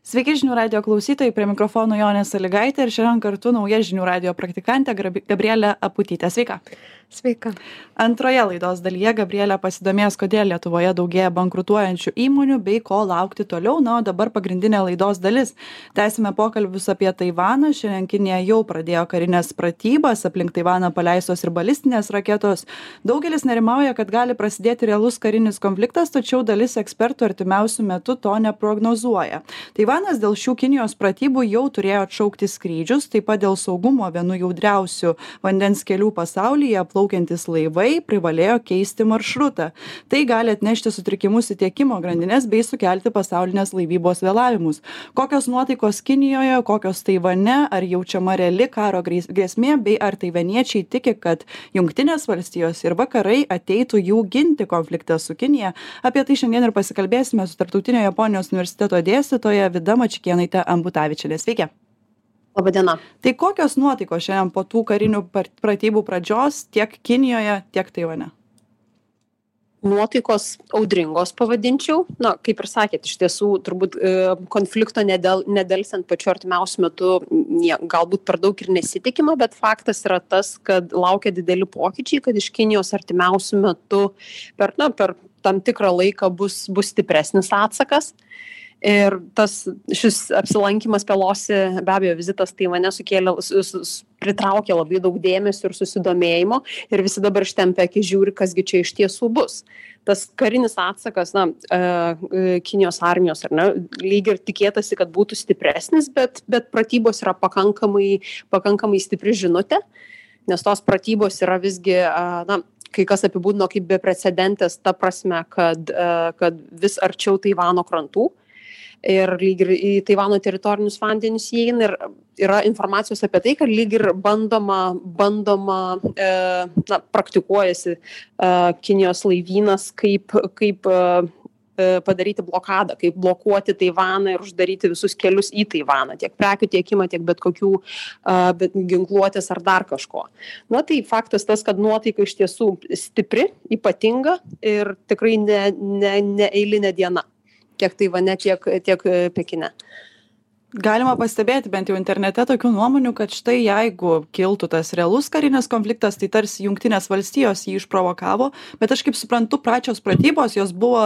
Sveiki žinių radio klausytojai, prie mikrofono Jonė Sąlygaitė ir šiandien kartu nauja žinių radio praktikantė Gabrielė Aputytė. Sveika. Sveika. Antroje laidos dalyje Gabrielė pasidomės, kodėl Lietuvoje daugėja bankrutuojančių įmonių bei ko laukti toliau. Na, o dabar pagrindinė laidos dalis. Tęsime pokalbius apie Taivaną. Šiandien Kinija jau pradėjo karinės pratybas, aplink Taivaną paleistos ir balistinės raketos. Daugelis nerimauja, kad gali prasidėti realus karinis konfliktas, tačiau dalis ekspertų artimiausių metų to neprognozuoja. Taivanas dėl šių Kinijos pratybų jau turėjo atšaukti skrydžius, taip pat dėl saugumo vienu jautriausių vandens kelių pasaulyje plaukiantys laivai privalėjo keisti maršrutą. Tai gali atnešti sutrikimus į tiekimo grandines bei sukelti pasaulinės laivybos vėlavimus. Kokios nuotaikos Kinijoje, kokios Taivane, ar jaučiama reali karo grėsmė, bei ar taivaniečiai tiki, kad Jungtinės valstijos ir vakarai ateitų jų ginti konfliktą su Kinija. Apie tai šiandien ir pasikalbėsime su Tarptautinio Japonijos universiteto dėstytoja Vida Mačikėnaitė Ambutavičienė. Sveiki. Labadiena. Tai kokios nuotaikos šiandien po tų karinių pratybų pradžios tiek Kinijoje, tiek Taivane? Nuotaikos audringos pavadinčiau. Na, kaip ir sakėt, iš tiesų turbūt konflikto nedelsiant pačiu artimiausiu metu galbūt per daug ir nesitikima, bet faktas yra tas, kad laukia dideli pokyčiai, kad iš Kinijos artimiausiu metu per tam tikrą laiką bus stipresnis atsakas. Ir šis apsilankymas Pelosi, be abejo, vizitas Taivane pritraukė labai daug dėmesio ir susidomėjimo ir visi dabar ištempia akis žiūri, kasgi čia iš tiesų bus. Tas karinis atsakas, Kinijos armijos, ar ne, lyg ir tikėtasi, kad būtų stipresnis, bet pratybos yra pakankamai stipri žinutė, nes tos pratybos yra visgi, kai kas apibūdino kaip beprecedentės, ta prasme, kad vis arčiau Taivano krantų. Ir lyg ir į Taivano teritorinius vandenis įeina ir yra informacijos apie tai, kad lyg ir bandoma praktikuojasi Kinijos laivynas, kaip padaryti blokadą, kaip blokuoti Taivaną ir uždaryti visus kelius į Taivaną, tiek prekių tiekimą, tiek bet kokių ginkluotės ar dar kažko. Tai faktas tas, kad nuotaika iš tiesų stipri, ypatinga ir tikrai ne eilinė diena. Tiek Taivane, tiek Pekine. Galima pastebėti bent jau internete tokių nuomonių, kad štai jeigu kiltų tas realus karinis konfliktas, tai tarsi Jungtinės valstijos jį išprovokavo, bet aš kaip suprantu, pačios pratybos jos buvo,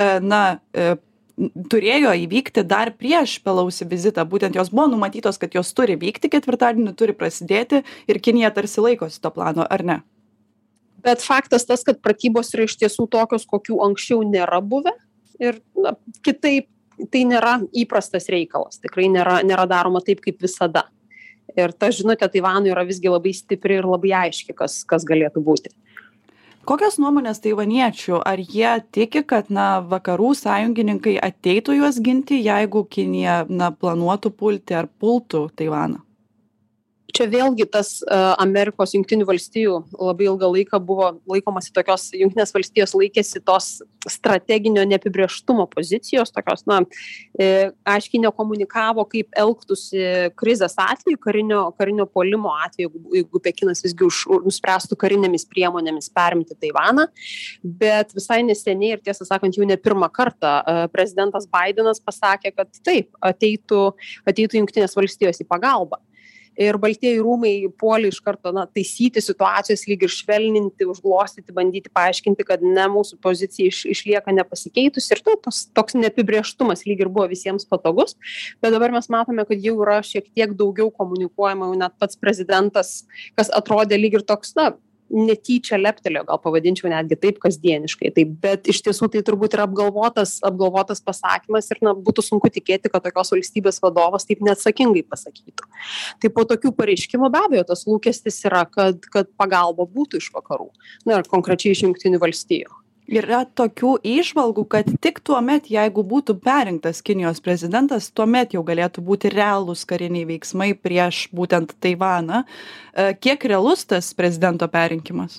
turėjo įvykti dar prieš Pelosi vizitą, būtent jos buvo numatytos, kad jos turi vykti, ketvirtadienį turi prasidėti ir Kinija tarsi laikosi to plano, ar ne? Bet faktas tas, kad pratybos yra iš tiesų tokios, kokių anksčiau nėra buvę. Ir kitaip tai nėra įprastas reikalas, tikrai nėra daroma taip, kaip visada. Ir ta žinutė Taivanui yra visgi labai stipri ir labai aiški, kas galėtų būti. Kokios nuomonės taivaniečių? Ar jie tiki, kad vakarų sąjungininkai ateitų juos ginti, jeigu Kinija planuotų pulti ar pultų Taivaną? Čia vėlgi tas Amerikos Jungtinių valstijų labai ilgą laiką buvo laikomasi tokios, Jungtinės valstijos laikėsi tos strateginio neapibrėžtumo pozicijos, tokios, aiškiai nekomunikavo, kaip elgtųsi krizės atveju, karinio puolimo atveju, jeigu Pekinas visgi nuspręstų karinėmis priemonėmis perimti Taivaną. Bet visai neseniai ir tiesą sakant, jau ne pirmą kartą prezidentas Bidenas pasakė, kad taip, ateitų Jungtinės valstijos į pagalbą. Ir Baltieji rūmai puolė iš karto taisyti situacijos, lyg ir švelninti, užglostyti, bandyti paaiškinti, kad mūsų pozicija išlieka nepasikeitusi ir toks neapibrėžtumas lyg ir buvo visiems patogus. Bet dabar mes matome, kad jau yra šiek tiek daugiau komunikuojama, jau net pats prezidentas, kas atrodė lyg ir toks, netyčia leptelėjo, gal pavadinčiau netgi taip kasdieniškai. Bet iš tiesų tai turbūt yra apgalvotas pasakymas ir būtų sunku tikėti, kad tokios valstybės vadovas taip neatsakingai pasakytų. Tai po tokių pareiškimų be abejo tas lūkestis yra, kad pagalba būtų iš vakarų, ir konkrečiai iš Jungtinių valstijų. Yra tokių įžvalgų, kad tik tuomet, jeigu būtų perrinktas Kinijos prezidentas, tuomet jau galėtų būti realūs kariniai veiksmai prieš būtent Taivaną. Kiek realus tas prezidento perrinkimas?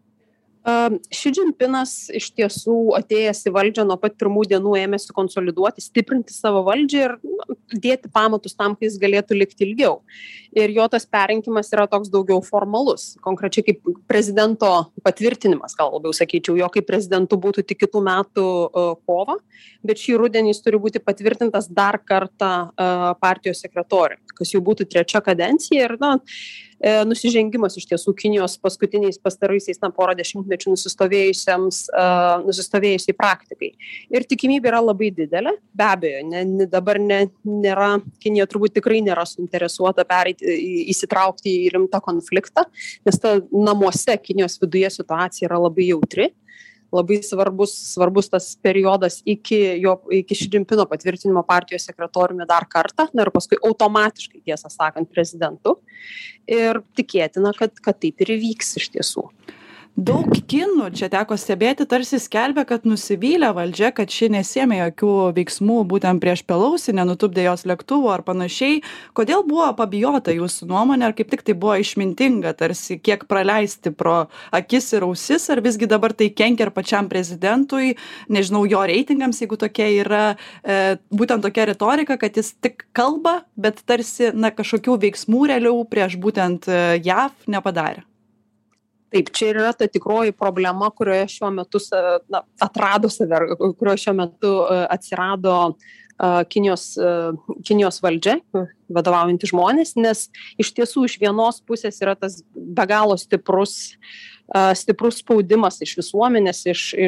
Ši Džinpinas iš tiesų atėjęs į valdžią nuo pat pirmų dienų ėmėsi konsoliduoti, stiprinti savo valdžią ir dėti pamatus tam, kai jis galėtų likti ilgiau. Ir jo tas perrinkimas yra toks daugiau formalus, konkrečiai kaip prezidento patvirtinimas, gal labiau sakyčiau, jo kaip prezidentu būtų tik kitų metų kovą, bet šį rudenį jis turi būti patvirtintas dar kartą partijos sekretoriui, kas jau būtų 3 kadencija ir, nusižengimas iš tiesų Kinijos paskutiniais pastaraisiais porą dešimtmečių nusistovėjusiai praktikai. Ir tikimybė yra labai didelė, be abejo, dabar nėra, Kinija turbūt tikrai nėra suinteresuota įsitraukti į rimtą konfliktą, nes ta namuose Kinijos viduje situacija yra labai jautri. Labai svarbus tas periodas iki Ši Džimpino patvirtinimo partijos sekretoriumi dar kartą, ir paskui automatiškai, tiesą sakant, prezidentu. Ir tikėtina, kad taip ir įvyks iš tiesų. Daug kinų, čia teko stebėti, tarsi skelbia, kad nusivylę valdžia, kad ši nesėmė jokių veiksmų būtent prieš Pelosi, nenutupdė jos lėktuvo ar panašiai. Kodėl buvo pabijota jūsų nuomonė, ar kaip tik tai buvo išmintinga, tarsi kiek praleisti pro akis ir ausis, ar visgi dabar tai kenkia ir pačiam prezidentui, nežinau, jo reitingams, jeigu tokia yra būtent tokia retorika, kad jis tik kalba, bet tarsi kažkokių veiksmų realiau prieš būtent JAV nepadarė. Taip, čia yra ta tikroji problema, kurioje šiuo metu kurioje šiuo metu atsirado Kinijos valdžia, vadovaujantys žmonės, nes iš tiesų iš vienos pusės yra tas be galo stiprus spaudimas iš visuomenės,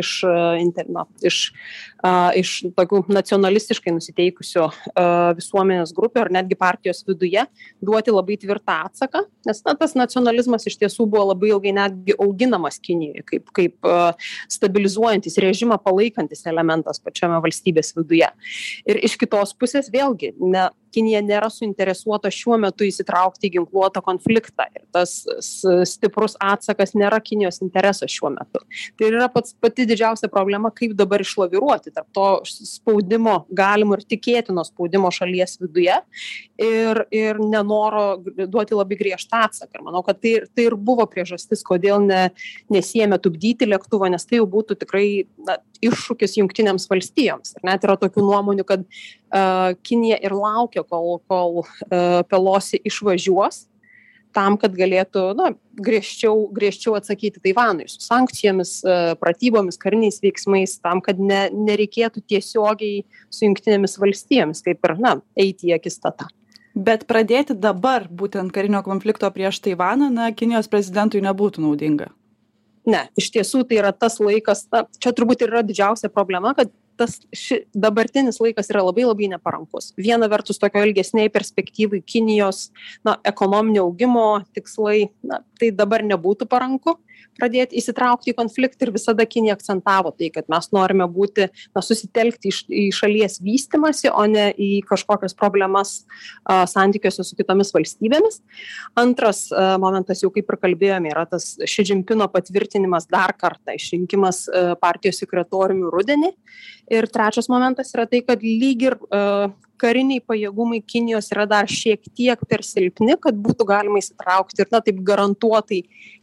iš tokių nacionalistiškai nusiteikusių visuomenės grupių ar netgi partijos viduje duoti labai tvirtą atsaką, nes tas nacionalizmas iš tiesų buvo labai ilgai netgi auginamas Kinijoje kaip stabilizuojantis režimą palaikantis elementas pačiame valstybės viduje. Ir iš kitos pusės vėlgi, Kinija nėra suinteresuota šiuo metu įsitraukti į ginkluotą konfliktą ir tas stiprus atsakas nėra Kinijos interesas šiuo metu. Tai yra pati didžiausia problema, kaip dabar išlaviruoti tarp to spaudimo, galimo ir tikėtino spaudimo šalies viduje ir nenoro duoti labai griežtą atsaką. Ir manau, kad tai ir buvo priežastis, kodėl nesiėmė tupdyti lėktuvo, nes tai jau būtų tikrai iššūkis Jungtinėms valstijoms. Ir net yra tokių nuomonių, kad Kinija ir laukia, kol Pelosi išvažiuos, tam, kad galėtų griežčiau atsakyti Taivanui su sankcijomis, pratybomis, kariniais veiksmais, tam, kad nereikėtų tiesiogiai su Jungtinėmis valstijomis, kaip ir eiti į akistatą. Bet pradėti dabar būtent karinio konflikto prieš Taivaną, Kinijos prezidentui nebūtų naudinga. Ne, iš tiesų tai yra tas laikas, čia turbūt yra didžiausia problema, kad dabartinis laikas yra labai labai neparankus. Viena vertus tokio ilgesniai perspektyvai Kinijos ekonominio augimo tikslai, tai dabar nebūtų paranku pradėti įsitraukti į konfliktą ir visada Kinija akcentavo tai, kad mes norime susitelkti į šalies vystymąsi, o ne į kažkokias problemas santykiuose su kitomis valstybėmis. Antras momentas, jau kaip ir kalbėjome, yra tas Ši Džimpino patvirtinimas dar kartą, išrinkimas partijos sekretoriumi rudenį. Ir trečias momentas yra tai, kad lyg ir kariniai pajėgumai Kinijos yra dar šiek tiek per silpni, kad būtų galima įsitraukti ir taip garantuotai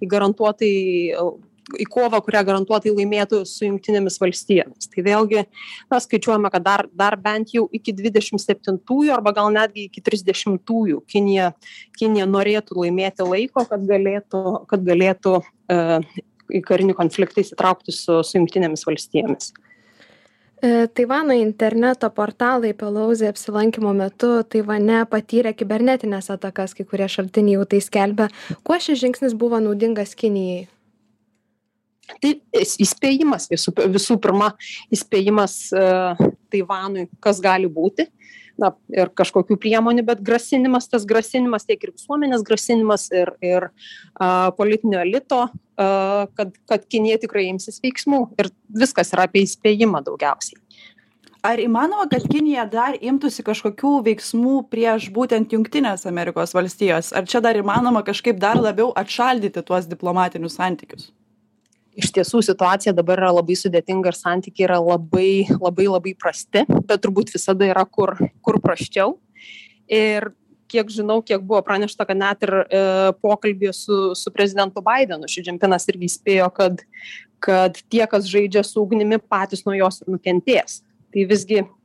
į kovą, kurią garantuotai laimėtų su Jungtinėmis valstijomis. Tai vėlgi, skaičiuojame, kad dar bent jau iki 27-ųjų arba gal netgi iki 30-ųjų Kinija norėtų laimėti laiko, kad galėtų į karinį konfliktą įsitraukti su Jungtinėmis valstijomis. Taivano interneto portalai Pelosi apsilankymo metu Taivane patyrė kibernetinės atakas, kai kurie šaltiniai jau tai skelbia. Kuo šis žingsnis buvo naudingas Kinijai? Tai įspėjimas, visų pirma, įspėjimas Taivanui, kas gali būti. Ir kažkokių priemonių, bet tas grasinimas, tiek ir visuomenės grasinimas ir politinio elito, kad Kinija tikrai imsis veiksmų. Ir viskas yra apie įspėjimą daugiausiai. Ar įmanoma, kad Kinija dar imtųsi kažkokių veiksmų prieš būtent Jungtinės Amerikos valstijos? Ar čia dar įmanoma kažkaip dar labiau atšaldyti tuos diplomatinius santykius? Iš tiesų situacija dabar yra labai sudėtinga ir santykiai yra labai, labai, labai prasti, bet turbūt visada yra kur prasčiau. Ir kiek žinau, kiek buvo pranešta, kad net ir pokalbėje su prezidentu Bidenu Ši Džimpinas irgi įspėjo, kad tie, kas žaidžia su ugnimi, patys nuo jos ir nukentės. Tai visgi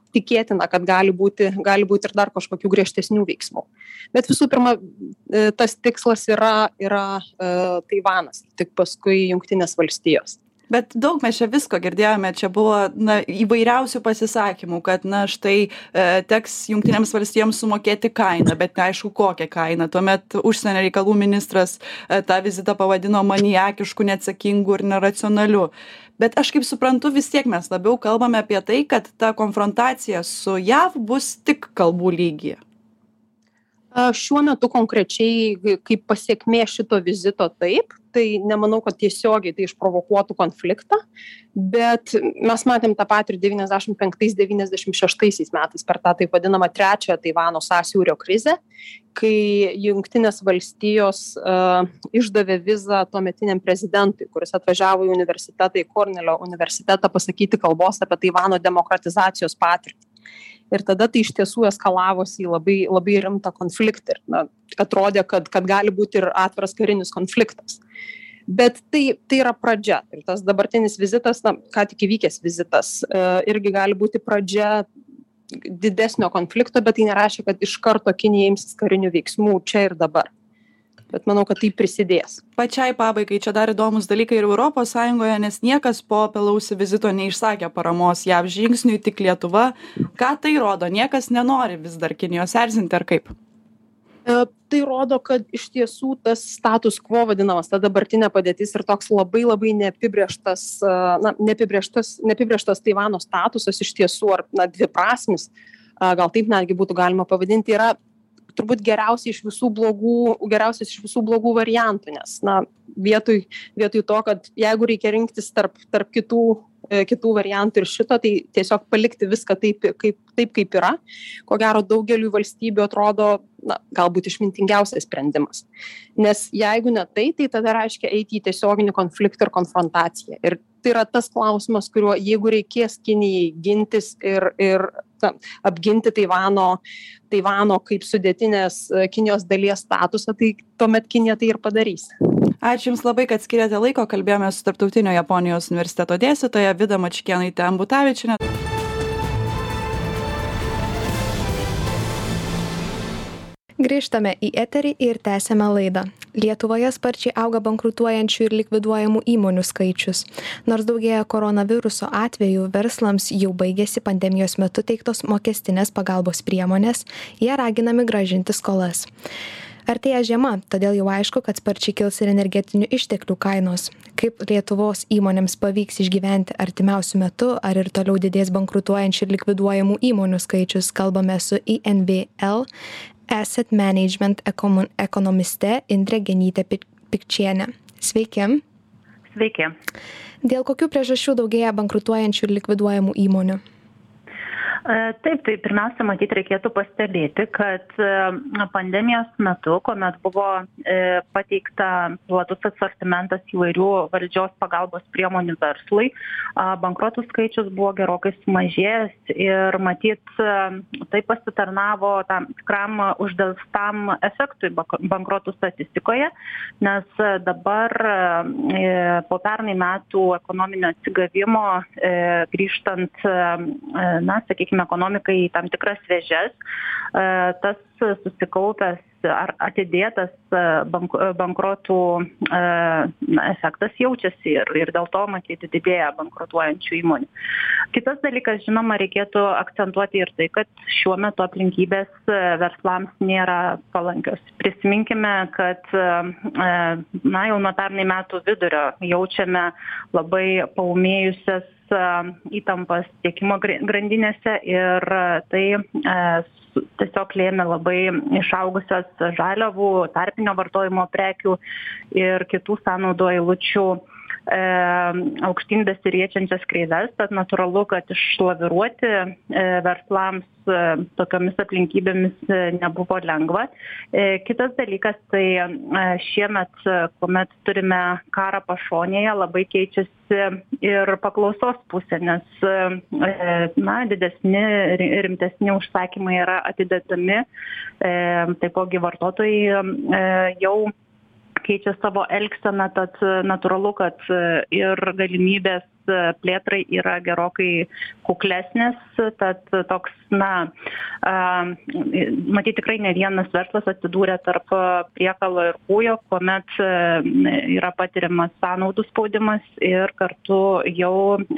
tikėtina, kad gali būti ir dar kažkokių griežtesnių veiksmų. Bet visų pirma, tas tikslas yra Taivanas, tik paskui Jungtinės valstijos. Bet daug mes čia visko girdėjome, čia buvo įvairiausių pasisakymų, kad štai teks Jungtinėms valstijoms sumokėti kainą, bet neaišku kokią kainą. Tuomet užsienio reikalų ministras tą vizitą pavadino maniakišku, neatsakingu ir neracionaliu. Bet aš kaip suprantu, vis tiek mes labiau kalbame apie tai, kad ta konfrontacija su JAV bus tik kalbų lygyje. Šiuo metu konkrečiai kaip pasiekmė šito vizito taip, tai nemanau, kad tiesiogiai tai išprovokuotų konfliktą, bet mes matėm tą patį ir 95-96 metais per tą taip vadinamą trečiąją Taivano sąsiaurio krizę, kai Jungtinės valstijos išdavė vizą tuometiniam prezidentui, kuris atvažiavo į universitetą, į Kornelio universitetą pasakyti kalbos apie Taivano demokratizacijos patirtį. Ir tada tai iš tiesų eskalavosi į labai, labai rimtą konfliktą. Ir atrodė, kad gali būti ir atviras karinis konfliktas. Bet tai yra pradžia. Ir tas dabartinis vizitas, ką tik įvykęs vizitas, irgi gali būti pradžia didesnio konflikto, bet tai nereiškia, kad iš karto Kinija imsis karinių veiksmų čia ir dabar. Bet manau, kad tai prisidės. Pačiai pabaigai čia dar įdomus dalykai ir Europos Sąjungoje, nes niekas po Pelosi vizito neišsakė paramos JAV žingsniui, tik Lietuva. Ką tai rodo? Niekas nenori vis dar Kinijos erzinti ar kaip? Tai rodo, kad iš tiesų tas status quo vadinamas, ta dabartinė padėtis ir toks labai labai neapibrėžtas Taivano statusas iš tiesų, ar dviprasmis, gal taip netgi būtų galima pavadinti, yra turbūt geriausias iš visų blogų variantų, nes vietoj to, kad jeigu reikia rinktis tarp kitų variantų ir šito, tai tiesiog palikti viską taip, kaip yra, ko gero daugeliu valstybių atrodo galbūt išmintingiausias sprendimas. Nes jeigu ne tai tada reiškia eiti į tiesioginį konfliktą ir konfrontaciją. Ir tai yra tas klausimas, kuriuo jeigu reikės Kinijai gintis ir apginti Taivano kaip sudėtinės Kinijos dalies statusą, tai tuomet Kinija tai ir padarys. Ačiū Jums labai, kad skiriate laiko. Kalbėjome su Tarptautinio Japonijos universiteto dėstytoja Vida Mačikėnaitė Ambutavičienė. Grįžtame į eterį ir tęsiame laidą. Lietuvoje sparčiai auga bankrutuojančių ir likviduojamų įmonių skaičius. Nors daugėja koronaviruso atvejų, verslams jau baigėsi pandemijos metu teiktos mokestinės pagalbos priemonės, jie raginami grąžinti skolas. Artėja žiema, todėl jau aišku, kad sparčiai kils ir energetinių išteklių kainos. Kaip Lietuvos įmonėms pavyks išgyventi artimiausiu metu, ar ir toliau didės bankrutuojančių ir likviduojamų įmonių skaičius, kalbame su INVL Asset Management ekonomiste Indre Genyte Pikčiene. Sveiki. Sveiki. Dėl kokių priežasčių daugėja bankrutuojančių ir likviduojamų įmonių? Taip, tai pirmiausia, matyt, reikėtų pastebėti, kad pandemijos metu, kuomet buvo pateikta platus asortimentas įvairių valdžios pagalbos priemonių verslui, bankrotų skaičius buvo gerokai sumažėjęs ir matyt, tai pasitarnavo tam tikram uždelstam efektui bankrotų statistikoje, nes dabar po pernai metų ekonominio atsigavimo grįžtant, ekonomikai į tam tikras vėžes, tas susikaupęs ar atidėtas bankrotų efektas jaučiasi ir dėl to matyti didėja bankrutuojančių įmonių. Kitas dalykas, žinoma, reikėtų akcentuoti ir tai, kad šiuo metu aplinkybės verslams nėra palankios. Prisiminkime, kad jau nuo pernai metų vidurio jaučiame labai paūmėjusias įtampas tiekimo grandinėse ir tai tiesiog lėmė labai išaugusias žaliavų, tarpinio vartojimo prekių ir kitų sąnaudų eilučių aukštyn besiriečiančias kreives, tad natūralu, kad išlaviruoti verslams tokiomis aplinkybėmis nebuvo lengva. Kitas dalykas, tai šiemet, kuomet turime karą pašonėje, labai keičiasi ir paklausos pusė, nes didesni, rimtesni užsakymai yra atidedami, taipogi vartotojai jau keičia savo elgseną, tad natūralu, kad ir galimybės plėtrai yra gerokai kuklesnis, tad toks, matyt, tikrai ne vienas verslas atsidūrė tarp priekalo ir kūjo, kuomet yra patiriamas sąnaudų spaudimas ir kartu jau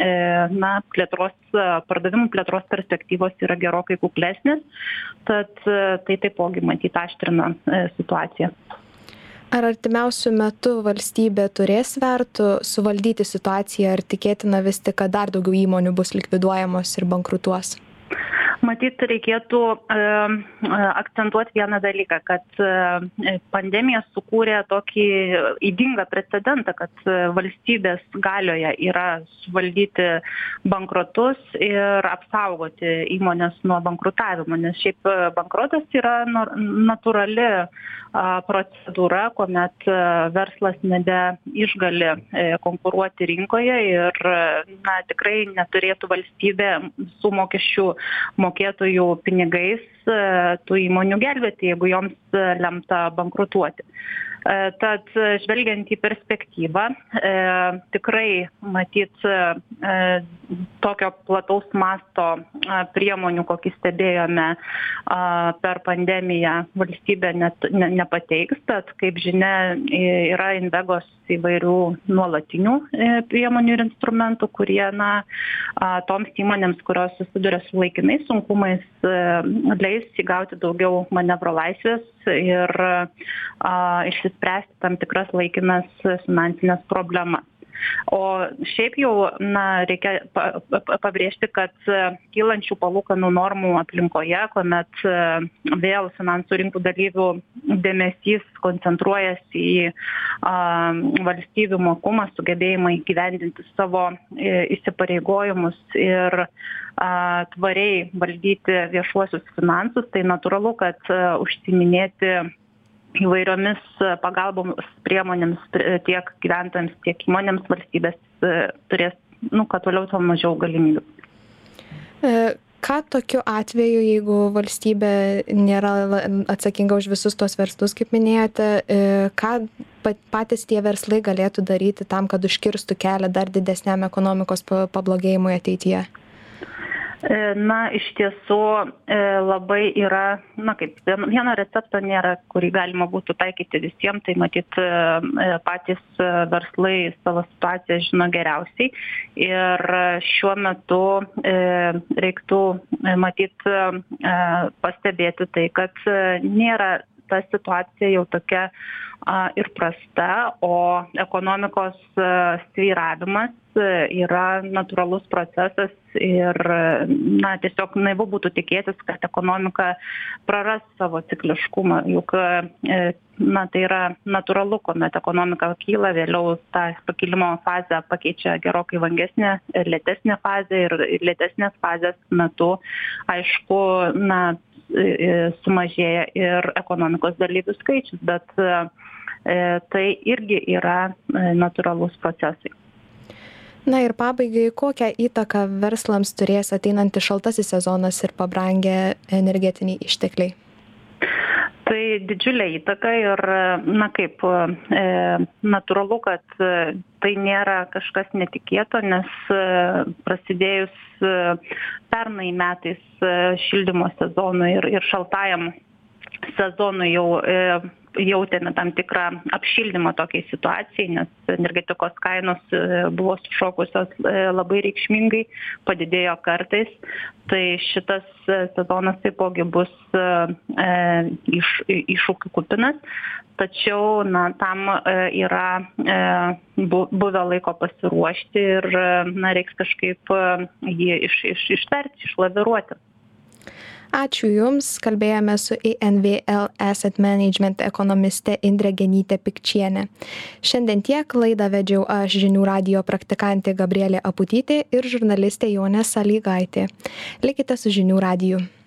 pardavimų plėtros perspektyvos yra gerokai kuklesnės, tad tai taipogi matyt aštrina situaciją. Ar artimiausiu metu valstybė turės svertų suvaldyti situaciją, ar tikėtina vis tik, kad dar daugiau įmonių bus likviduojamos ir bankrutuos? Matyt, reikėtų akcentuoti vieną dalyką, kad pandemija sukūrė tokį ydingą precedentą, kad valstybės galioje yra suvaldyti bankrotus ir apsaugoti įmonės nuo bankrutavimo, nes šiaip bankrotas yra natūrali procedūra, kuomet verslas nebeišgali konkuruoti rinkoje ir tikrai neturėtų valstybė su mokesčių mokėtojų pinigais tų įmonių gelbėti, jeigu joms lemta bankrutuoti. Tad žvelgiant į perspektyvą, tikrai matyt tokio plataus masto priemonių, kokį stebėjome per pandemiją, valstybė nepateiks, tad kaip žinia yra Invegos įvairių nuolatinių priemonių ir instrumentų, kurie toms įmonėms, kurios susiduria su laikinais sunkumais, leis įgauti daugiau manevro laisvės ir išsispręsti tam tikras laikinas finansinės problemas. O šiaip jau reikia pabrėžti, kad kylančių palūkanų normų aplinkoje, kuomet vėl finansų rinkų dalyvių dėmesys koncentruojasi į valstybių mokumą, sugebėjimą įgyvendinti savo įsipareigojimus ir tvariai valdyti viešuosius finansus, tai natūralu, kad užsiiminėti įvairiomis pagalboms priemonėms tiek gyventojams, tiek įmonėms valstybės turės, kad toliau to mažiau galimybių. Ką tokiu atveju, jeigu valstybė nėra atsakinga už visus tos verslus, kaip minėjote, ką patys tie verslai galėtų daryti tam, kad užkirstų kelią dar didesniam ekonomikos pablogėjimui ateityje? Iš tiesų labai yra, kaip vieno recepto nėra, kurį galima būtų taikyti visiems, tai matyt patys verslai savo situaciją žino geriausiai ir šiuo metu reiktų matyt pastebėti tai, kad nėra ta situacija jau tokia ir prasta, o ekonomikos svyravimas yra natūralus procesas ir tiesiog naivu būtų tikėtis, kad ekonomika praras savo cikliškumą, juk tai yra natūralu, kuomet ekonomika kyla, vėliau tą pakilimo fazę pakeičia gerokai vangesnė, lėtesnė fazė ir lėtesnės fazės metu, aišku, sumažėja ir ekonomikos dalyvių skaičius, bet tai irgi yra natūralus procesai. Ir pabaigai, kokią įtaką verslams turės ateinantis šaltasis sezonas ir pabrangę energetiniai ištekliai? Tai didžiulė įtaka ir, natūralu, kad tai nėra kažkas netikėto, nes prasidėjus pernai metais šildymo sezonui ir šaltajam sezonui jau jautėme tam tikrą apšildymą tokiai situacijai, nes energetikos kainos buvo sušokusios labai reikšmingai, padidėjo kartais. Tai šitas sezonas taipogi bus iššūkių kupinas, tačiau tam yra buvę laiko pasiruošti ir reiks kažkaip jį ištverti, išlaviruoti. Ačiū Jums, kalbėjome su INVL Asset Management ekonomiste Indre Genyte-Pikčiene. Šiandien tiek, laidą vedžiau aš, žinių radijo praktikantė Gabrielė Aputytė ir žurnalistė Jonė Salygaitė. Likite su žinių radiju.